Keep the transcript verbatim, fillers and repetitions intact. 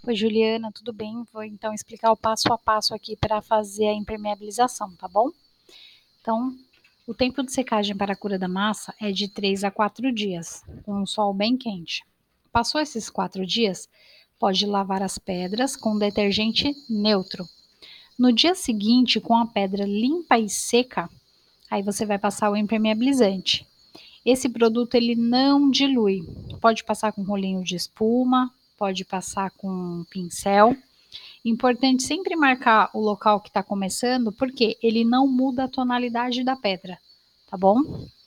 Oi, Juliana, tudo bem? Vou então explicar o passo a passo aqui para fazer a impermeabilização, tá bom? Então, o tempo de secagem para a cura da massa é de três a quatro dias, com um sol bem quente. Passou esses quatro dias, pode lavar as pedras com detergente neutro. No dia seguinte, com a pedra limpa e seca, aí você vai passar o impermeabilizante. Esse produto ele não dilui. Pode passar com rolinho de espuma, pode passar com um pincel. Importante sempre marcar o local que está começando, porque ele não muda a tonalidade da pedra, tá bom?